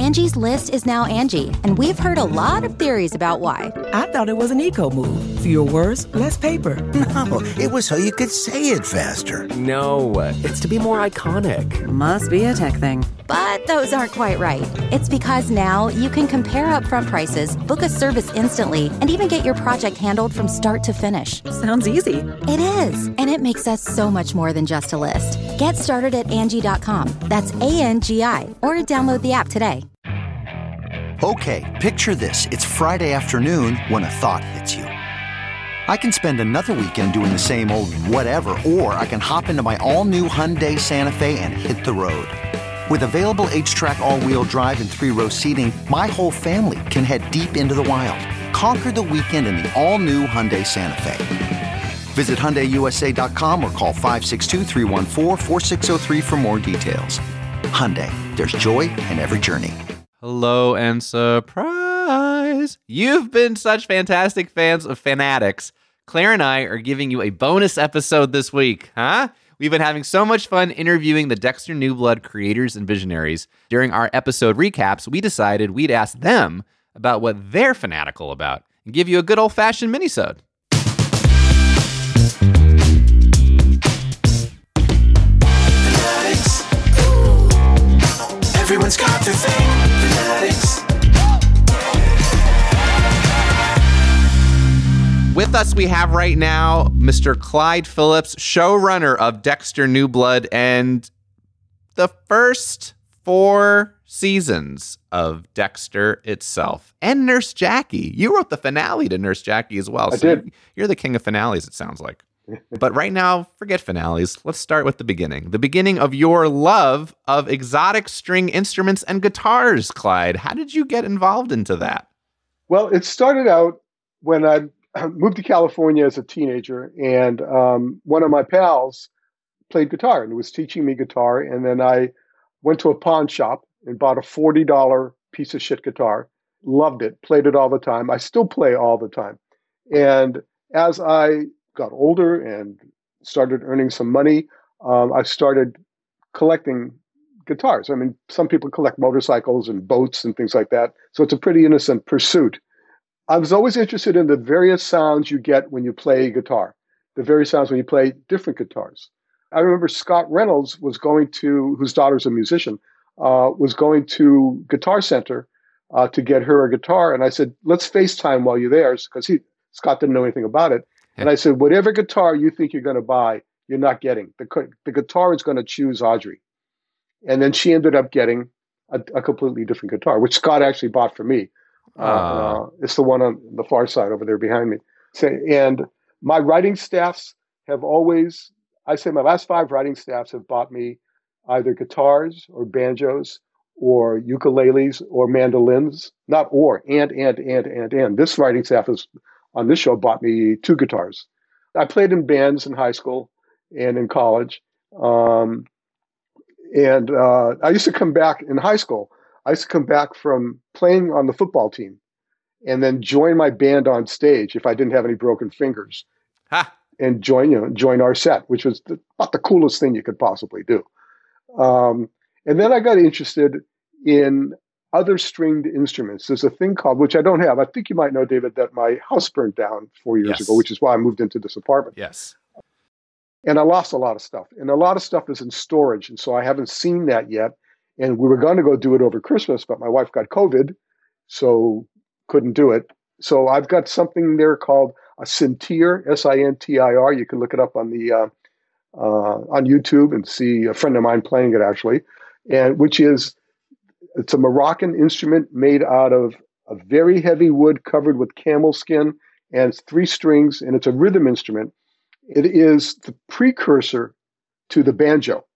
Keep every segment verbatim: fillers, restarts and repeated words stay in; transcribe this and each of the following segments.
Angie's List is now Angie, and we've heard a lot of theories about why. I thought it was an eco move. Fewer words, less paper. No, it was so you could say it faster. No, it's to be more iconic. Must be a tech thing. But those aren't quite right. It's because now you can compare upfront prices, book a service instantly, and even get your project handled from start to finish. Sounds easy. It is, and it makes us so much more than just a list. Get started at Angie dot com. That's A N G I, or download the app today. Okay, picture this. It's Friday afternoon when a thought hits you. I can spend another weekend doing the same old whatever, or I can hop into my all-new Hyundai Santa Fe and hit the road. With available H-Track all-wheel drive and three-row seating, my whole family can head deep into the wild. Conquer the weekend in the all-new Hyundai Santa Fe. Visit Hyundai U S A dot com or call five six two, three one four, four six zero three for more details. Hyundai, there's joy in every journey. Hello and surprise! You've been such fantastic fans of Fanatics. Claire and I are giving you a bonus episode this week, huh? We've been having so much fun interviewing the Dexter New Blood creators and visionaries. During our episode recaps, we decided we'd ask them about what they're fanatical about and give you a good old-fashioned minisode. Fanatics. Everyone's got their thing. Fanatics. With us, we have right now Mister Clyde Phillips, showrunner of Dexter New Blood and the first four seasons of Dexter itself. And Nurse Jackie. You wrote the finale to Nurse Jackie as well. I so did. You're the king of finales, it sounds like. But right now, forget finales. Let's start with the beginning. The beginning of your love of exotic string instruments and guitars, Clyde. How did you get involved into that? Well, it started out when I moved to California as a teenager, and um, one of my pals played guitar and was teaching me guitar. And then I went to a pawn shop and bought a forty dollars piece of shit guitar. Loved it, played it all the time. I still play all the time. And as I got older and started earning some money, um, I started collecting guitars. I mean, some people collect motorcycles and boats and things like that. So it's a pretty innocent pursuit. I was always interested in the various sounds you get when you play guitar, the various sounds when you play different guitars. I remember Scott Reynolds was going to, whose daughter's a musician, uh, was going to Guitar Center uh, to get her a guitar. And I said, let's FaceTime while you're there, because he Scott didn't know anything about it. And I said, whatever guitar you think you're going to buy, you're not getting. The, the guitar is going to choose Audrey. And then she ended up getting a, a completely different guitar, which Scott actually bought for me. Uh, uh, it's the one on the far side over there behind me. So, and my writing staffs have always, I say my last five writing staffs have bought me either guitars or banjos or ukuleles or mandolins, not or, and, and, and, and, and. This writing staff is, on this show, bought me two guitars. I played in bands in high school and in college. Um, and uh, I used to come back in high school. I used to come back from playing on the football team and then join my band on stage if I didn't have any broken fingers, ha. and join, you know, join our set, which was the, about the coolest thing you could possibly do. Um, and then I got interested in other stringed instruments. There's a thing called, which I don't have. I think you might know, David, that my house burned down four years Yes. ago, which is why I moved into this apartment. Yes. And I lost a lot of stuff. And a lot of stuff is in storage. And so I haven't seen that yet. And we were going to go do it over Christmas, but my wife got COVID, so couldn't do it. So I've got something there called a Sintir, S I N T I R. You can look it up on the uh, uh, on YouTube and see a friend of mine playing it, actually, and which is, it's a Moroccan instrument made out of a very heavy wood covered with camel skin, and it's three strings, and it's a rhythm instrument. It is the precursor to the banjo.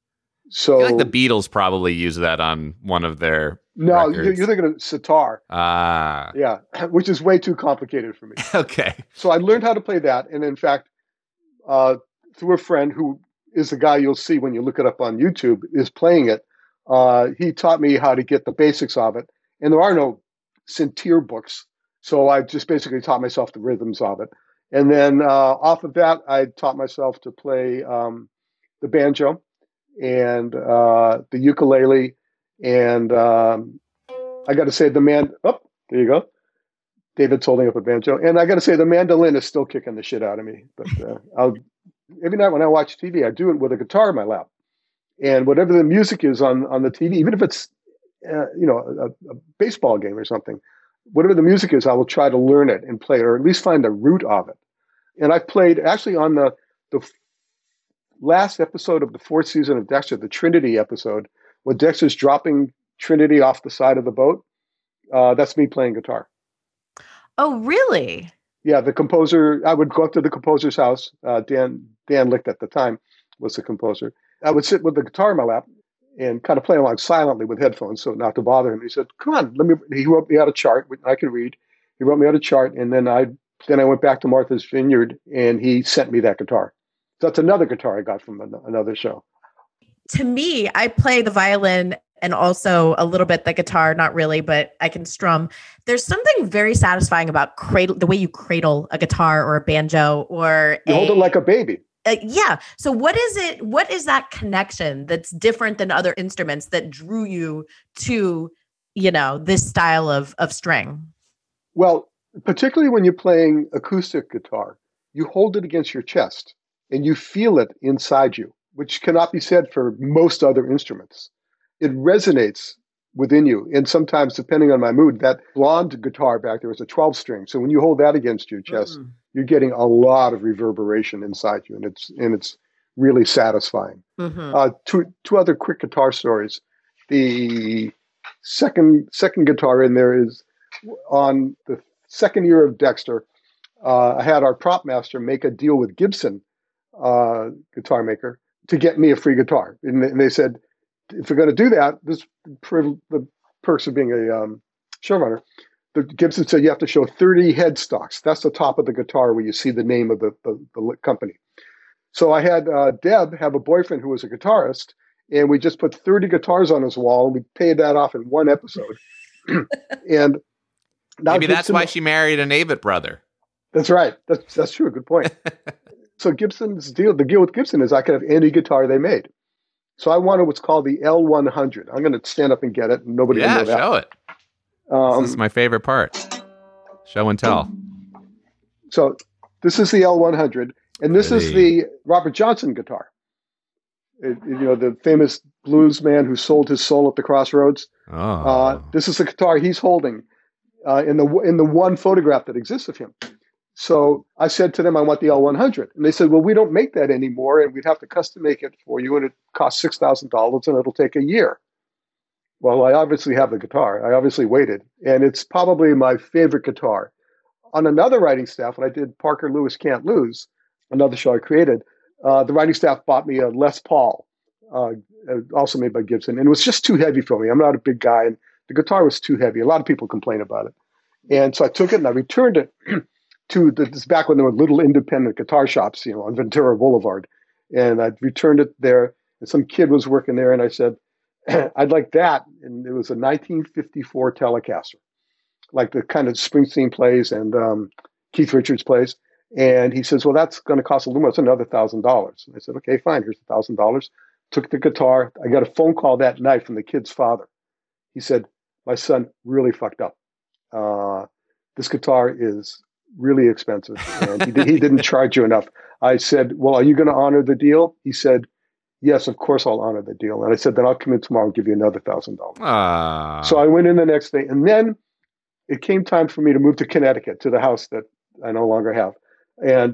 So I feel like the Beatles probably use that on one of their no, records. you're, you're thinking of sitar. Ah. Yeah, which is way too complicated for me. Okay. So I learned how to play that. And in fact, uh, through a friend who is the guy you'll see when you look it up on YouTube, is playing it. Uh, he taught me how to get the basics of it. And there are no Sintir books. So I just basically taught myself the rhythms of it. And then uh, off of that, I taught myself to play um, the banjo and uh, the ukulele and um, I got to say the man. Oh, there you go. David's holding up a banjo, and I got to say the mandolin is still kicking the shit out of me. But uh, I'll every night when I watch T V, I do it with a guitar in my lap, and whatever the music is on on the T V, even if it's uh, you know a, a baseball game or something, whatever the music is, I will try to learn it and play it, or at least find the root of it. And I played actually on the the last episode of the fourth season of Dexter, the Trinity episode, when Dexter's dropping Trinity off the side of the boat. Uh, that's me playing guitar. Oh, really? Yeah, the composer, I would go up to the composer's house. Uh, Dan Dan Licht at the time was the composer. I would sit with the guitar in my lap and kind of play along silently with headphones so not to bother him. He said, come on, let me, he wrote me out a chart. I could read. He wrote me out a chart, and then I then I went back to Martha's Vineyard, and he sent me that guitar. So that's another guitar I got from an, another show. To me, I play the violin and also a little bit the guitar, not really, but I can strum. There's something very satisfying about cradle, the way you cradle a guitar or a banjo or you a, hold it like a baby. Uh, yeah. So what is it? What is that connection that's different than other instruments that drew you to, you know, this style of of string? Well, particularly when you're playing acoustic guitar, you hold it against your chest and you feel it inside you, which cannot be said for most other instruments. It resonates within you. And sometimes, depending on my mood, that blonde guitar back there is a twelve string. So when you hold that against your chest, mm. you're getting a lot of reverberation inside you. And it's and it's really satisfying. Mm-hmm. Uh, two two other quick guitar stories. The second second guitar in there is on the second year of Dexter. Uh, I had our prop master make a deal with Gibson, uh, guitar maker, to get me a free guitar. And, and they said, if you're going to do that, this the perks of being a um, showrunner, the Gibson said you have to show thirty headstocks. That's the top of the guitar where you see the name of the, the, the company. So I had uh, Deb have a boyfriend who was a guitarist, and we just put thirty guitars on his wall, and we paid that off in one episode. And now maybe Gibson, that's why she married an Avett brother. That's right. That's that's true. Good point. So Gibson's deal, the deal with Gibson is I could have any guitar they made. So I wanted what's called the L one hundred. I'm going to stand up and get it. Nobody yeah, will know that. show it. Um, this is my favorite part. Show and tell. So this is the L one hundred, and this Ready. is the Robert Johnson guitar. It, you know, the famous blues man who sold his soul at the crossroads. Oh. Uh, this is the guitar he's holding uh, in the in the one photograph that exists of him. So I said to them, I want the L one hundred. And they said, well, we don't make that anymore, and we'd have to custom make it for you, and it costs six thousand dollars, and it'll take a year. Well, I obviously have the guitar. I obviously waited, and it's probably my favorite guitar. On another writing staff, when I did Parker Lewis Can't Lose, another show I created, uh, the writing staff bought me a Les Paul, uh, also made by Gibson, and it was just too heavy for me. I'm not a big guy, and the guitar was too heavy. A lot of people complain about it. And so I took it, and I returned it to the, this back when there were little independent guitar shops, you know, on Ventura Boulevard. And I returned it there, and some kid was working there, and I said, I'd like that. And it was a nineteen fifty-four Telecaster, like the kind of Springsteen plays and um, Keith Richards plays. And he says, well, that's going to cost a little more. It's another one thousand dollars. And I said, okay, fine, here's one thousand dollars. Took the guitar. I got a phone call that night from the kid's father. He said, my son really fucked up. Uh, this guitar is really expensive, and he, he didn't charge you enough. I said, well, are you going to honor the deal? He said, yes, of course I'll honor the deal. And I said, then I'll come in tomorrow and give you another thousand dollars. So I went in the next day, and then it came time for me to move to Connecticut, to the house that I no longer have. And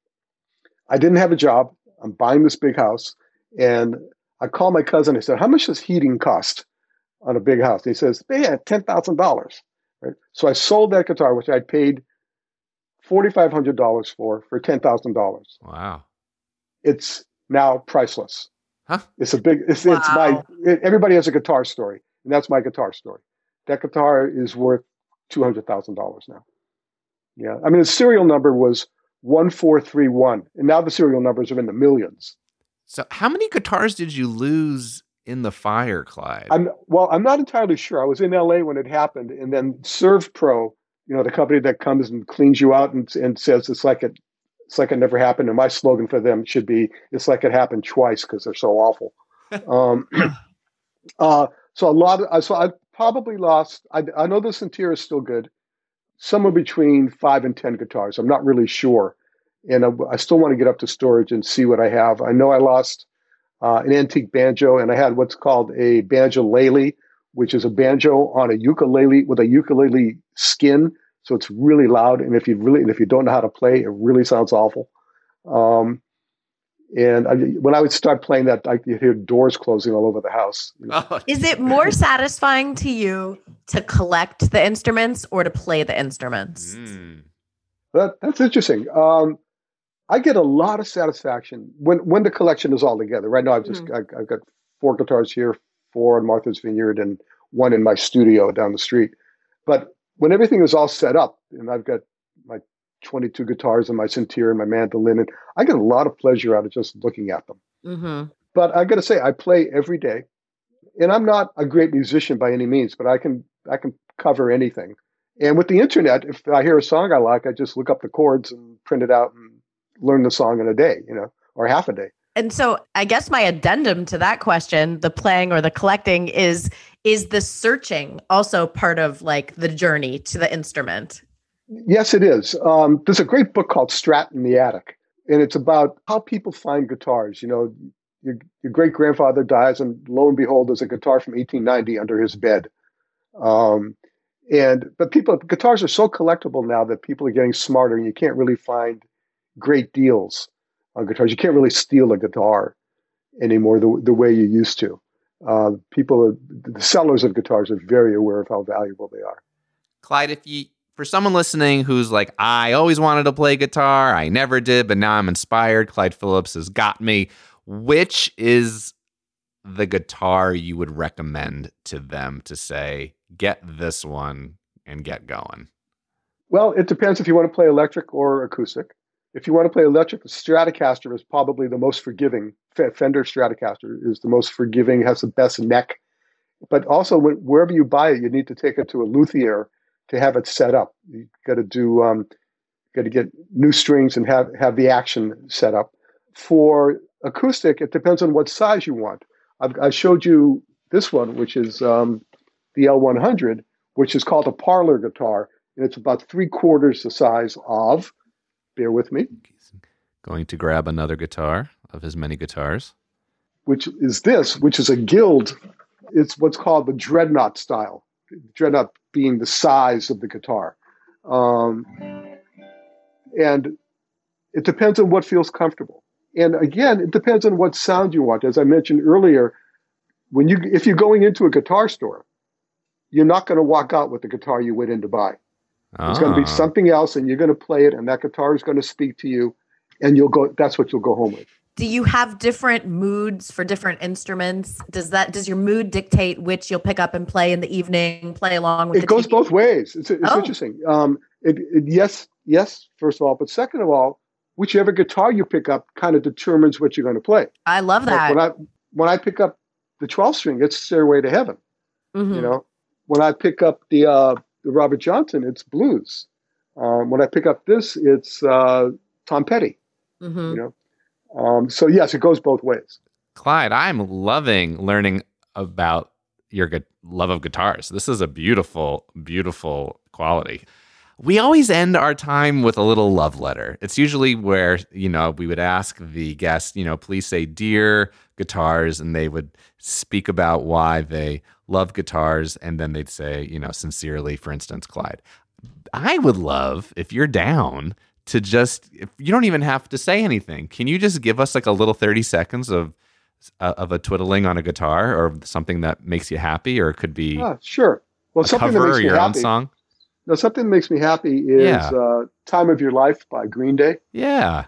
I didn't have a job. I'm buying this big house, and I called my cousin. I said, how much does heating cost on a big house? And he says, yeah, ten thousand dollars. Right? So I sold that guitar, which I'd paid four thousand five hundred dollars for, for ten thousand dollars. Wow. It's now priceless. Huh? It's a big, it's, wow. it's my, it, everybody has a guitar story, and that's my guitar story. That guitar is worth two hundred thousand dollars now. Yeah. I mean, the serial number was one four three one, and now the serial numbers are in the millions. So how many guitars did you lose in the fire, Clyde? I'm, well, I'm not entirely sure. I was in L A when it happened, and then ServPro, you know, the company that comes and cleans you out and, and says it's like it, it's like it never happened. And my slogan for them should be, it's like it happened twice, because they're so awful. um, uh, so a lot of, so I probably lost, I, I know the Centira is still good, somewhere between five and ten guitars. I'm not really sure. And I, I still want to get up to storage and see what I have. I know I lost uh, an antique banjo, and I had what's called a banjo-lele, which is a banjo on a ukulele with a ukulele skin. So it's really loud. And if you really, and if you don't know how to play, it really sounds awful. Um, and I, when I would start playing that, I could hear doors closing all over the house. You know? Oh, Is it more satisfying to you to collect the instruments or to play the instruments? mm. That, that's interesting. Um, I get a lot of satisfaction when, when the collection is all together. Right now, I've just Mhm. I, I've got four guitars here, four in Martha's Vineyard, and one in my studio down the street. But when everything is all set up, and I've got my twenty-two guitars and my Centira and my mandolin, and I get a lot of pleasure out of just looking at them. Mm-hmm. But I got to say, I play every day, and I'm not a great musician by any means, but I can I can cover anything. And with the internet, if I hear a song I like, I just look up the chords and print it out and learn the song in a day, you know, or half a day. And so I guess my addendum to that question, the playing or the collecting, is is the searching also part of like the journey to the instrument? Yes, it is. Um, there's a great book called Strat in the Attic, and it's about how people find guitars. You know, your, your great grandfather dies, and lo and behold, there's a guitar from eighteen ninety under his bed. Um, and but people, guitars are so collectible now that people are getting smarter, and you can't really find great deals on guitars. You can't really steal a guitar anymore the the way you used to. Uh, people, the sellers of guitars are very aware of how valuable they are. Clyde, if you for someone listening who's like, I always wanted to play guitar, I never did, but now I'm inspired. Clyde Phillips has got me. Which is the guitar you would recommend to them to say, get this one and get going? Well, it depends if you want to play electric or acoustic. If you want to play electric, the Stratocaster is probably the most forgiving. Fender Stratocaster is the most forgiving, has the best neck. But also, when, wherever you buy it, you need to take it to a luthier to have it set up. You got to do, um, got to get new strings and have have the action set up. For acoustic, it depends on what size you want. I've, I showed you this one, which is um, the L one hundred, which is called a parlor guitar, and it's about three quarters the size of. Bear with me. Going to grab another guitar of his many guitars. Which is this, which is a Guild. It's what's called the Dreadnought style. Dreadnought being the size of the guitar. Um, and it depends on what feels comfortable. And again, it depends on what sound you want. As I mentioned earlier, when you if you're going into a guitar store, you're not going to walk out with the guitar you went in to buy. It's going to be something else, and you're going to play it, and that guitar is going to speak to you, and you'll go. That's what you'll go home with. Do you have different moods for different instruments? Does that does your mood dictate which you'll pick up and play in the evening, play along with? It the goes T V? both ways. It's, it's Oh. interesting. Um, it, it, yes, yes. First of all, but second of all, whichever guitar you pick up kind of determines what you're going to play. I love Like that. when I when I pick up the twelve string, it's Stairway to Heaven. Mhm. You know, when I pick up the uh, the Robert Johnson, it's blues. Um, when I pick up this, it's uh, Tom Petty. Mhm. You know, um, so yes, it goes both ways. Clyde, I'm loving learning about your gu- love of guitars. This is a beautiful, beautiful quality. We always end our time with a little love letter. It's usually where, you know, we would ask the guest, you know, please say, dear guitars, and they would speak about why they love guitars. And then they'd say, you know, sincerely, for instance, Clyde. I would love, if you're down, to just, if you don't even have to say anything. Can you just give us like a little thirty seconds of uh, of a twiddling on a guitar or something that makes you happy, or it could be Ah, sure. Well, a something that cover makes or me your own happy. song? No, something that makes me happy is Yeah. uh, "Time of Your Life" by Green Day. Yeah.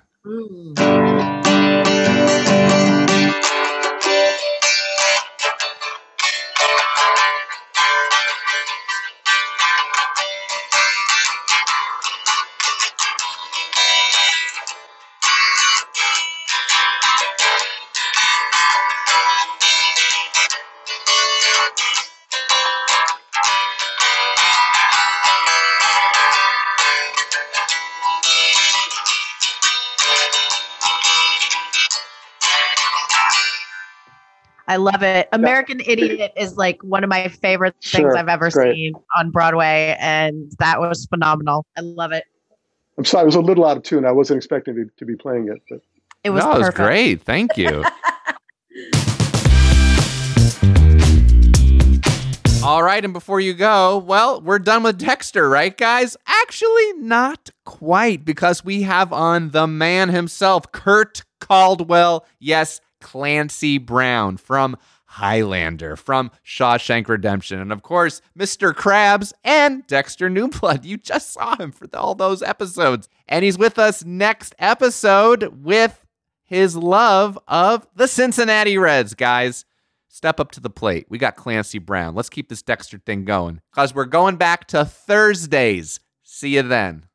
I love it. American Idiot is like one of my favorite things Sure, I've ever great. seen on Broadway, and that was phenomenal. I love it. I'm sorry, I was a little out of tune. I wasn't expecting to be, to be playing it, but It was no, it was perfect. great. Thank you. All right, and before you go, well, we're done with Dexter, right, guys? Actually, not quite, because we have on the man himself, Kurt Caldwell. Yes, Clancy Brown from Highlander, from Shawshank Redemption, and of course, Mister Krabs and Dexter Newblood. You just saw him for all those episodes. And he's with us next episode with his love of the Cincinnati Reds, guys. Step up to the plate. We got Clancy Brown. Let's keep this Dexter thing going, because we're going back to Thursdays. See you then.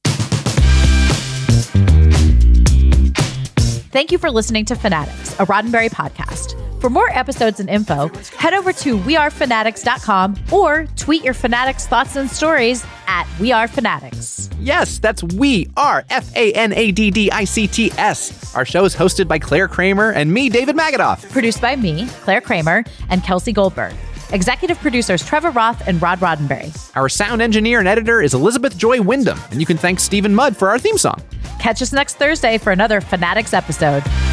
Thank you for listening to Fanatics, a Roddenberry podcast. For more episodes and info, head over to we are fanatics dot com or tweet your Fanatics thoughts and stories at wearefanatics. Yes, that's We Are, F A N A D D I C T S. Our show is hosted by Claire Kramer and me, David Magadoff. Produced by me, Claire Kramer, and Kelsey Goldberg. Executive producers Trevor Roth and Rod Roddenberry. Our sound engineer and editor is Elizabeth Joy Wyndham, and you can thank Stephen Mudd for our theme song. Catch us next Thursday for another Fanatics episode.